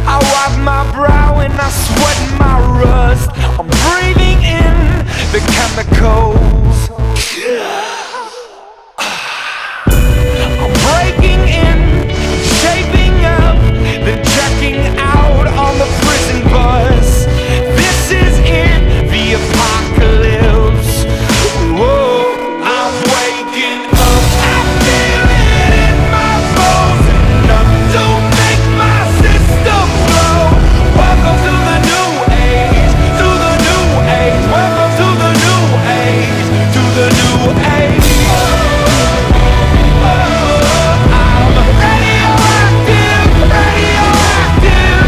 I wipe my brow and I sweat my rust. I'm breathing in the chemicals. I'm breaking in, shaping up, then checking out on the prison bus. This is it, the apocalypse. Whoa, I'm waking up. I feel it in my bones, enough to make my system blow. Welcome to the new age, to the new age. Welcome to the new age, to the new age. I'm radioactive, radioactive.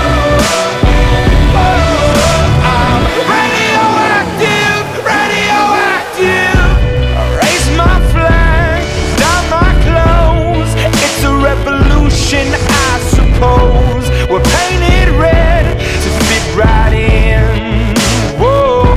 I'm radioactive, radioactive. I raise my flag, down my clothes. It's a revolution, I suppose. We're painted red to fit right in. Whoa.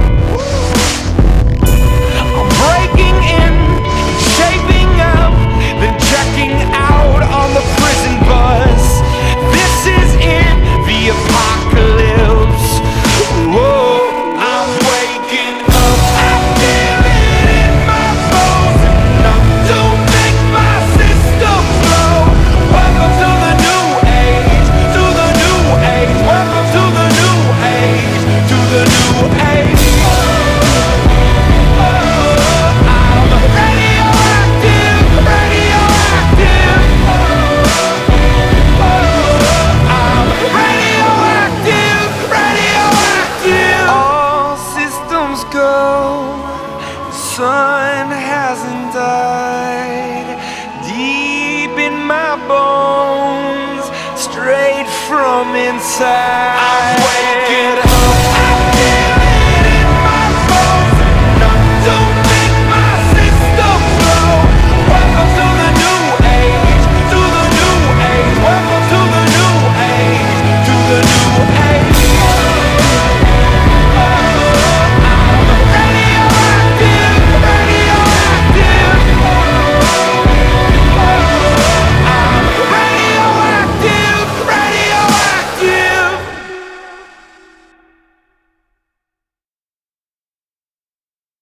I'm breaking in, shaping up, then checking out on the prison bus. This is it, the apocalypse. Whoa, I'm waking up. I feel it in my bones, enough to make my system blow. Welcome to the new age, to the new age. Welcome to the new age, to the new age. I'm radioactive, radioactive. I'm radioactive, radioactive. All systems go. The sun hasn't died. Deep in my bones, straight from inside. I'm waking up.